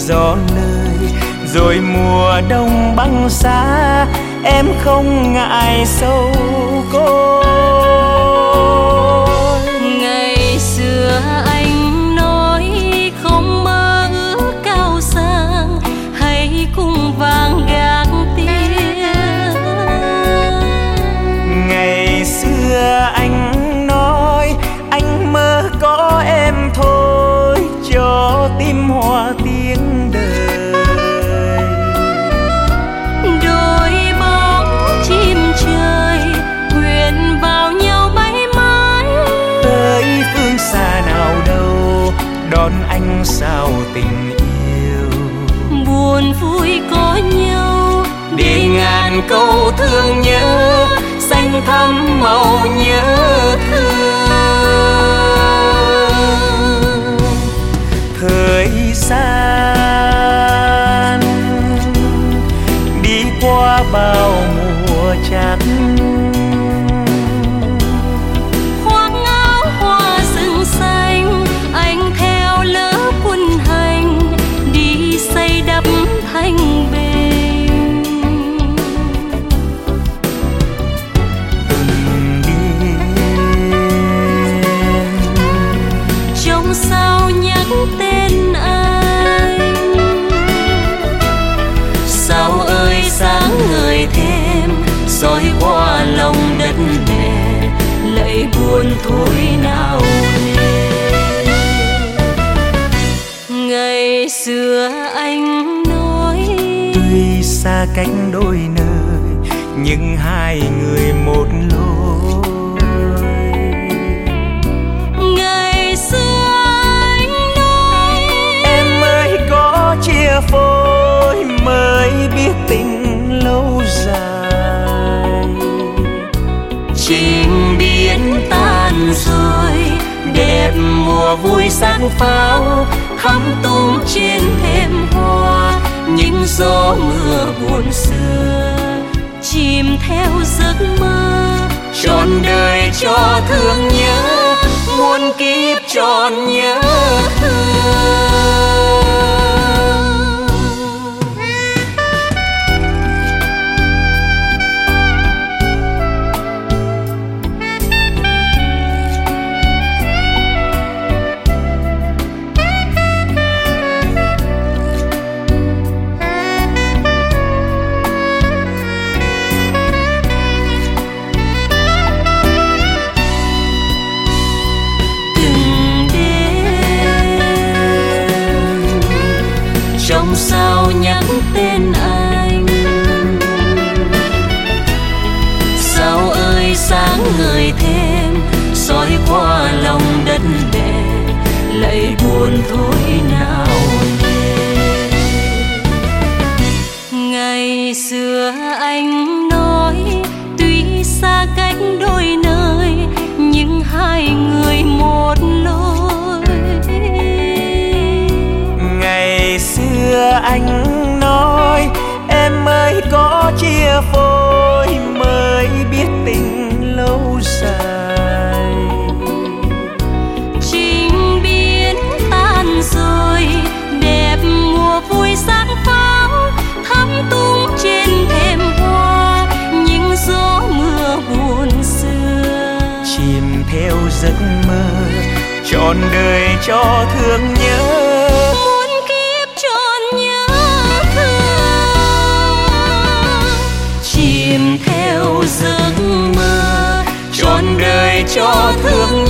gió nơi, rồi mùa đông băng giá em không ngại sâu côi. Ngày xưa anh nói không mơ ước cao sang, hãy cùng vàng gác tiếng. Ngày xưa anh nói anh mơ có em thôi, cho tim hoa tiếng đời. Đôi bóng chim trời quyện vào nhau bay mãi, tới phương xa nào đâu đón anh sao tình yêu. buồn vui có nhau Để ngàn câu thương nhớ xanh thắm màu nhớ thương. Thời gian đi qua bao mùa chát, khoác áo hoa rừng xanh, anh theo lớp quân hành đi xây đắp thanh bình. từng đêm Trong sao nhắc tên anh, sao ơi sáng ngời thêm soi qua lòng đất mẹ, lạy buồn thôi nào nề. Ngày xưa anh nói tuy xa cách đôi nơi nhưng hai người một lối. ngày xưa anh nói Em mới có chia phôi mới biết tình lâu dài. Trình biến tan rồi đẹp mùa vui sáng pháo, thắm tung trên thềm hoa những gió mưa buồn xưa. chìm theo giấc mơ, Trọn đời cho thương nhớ, muôn kiếp trọn nhớ thương. trong sao nhắc tên anh, sao ơi sáng ngời thêm soi qua lòng đất mẹ, lạy buồn thôi nào nề. Ngày xưa anh nói tuy xa cách đôi nơi nhưng hai người một lối. ngày xưa anh nói em mới có chia phôi mới biết tình lâu dài. Trình biến tan rồi đẹp mùa vui sáng pháo, thắm tung trên thềm hoa những gió mưa buồn xưa. Chìm theo giấc mơ trọn đời cho thương nhớ, Muôn kiếp trọn nhớ thương. chìm theo giấc mơ trọn đời cho thương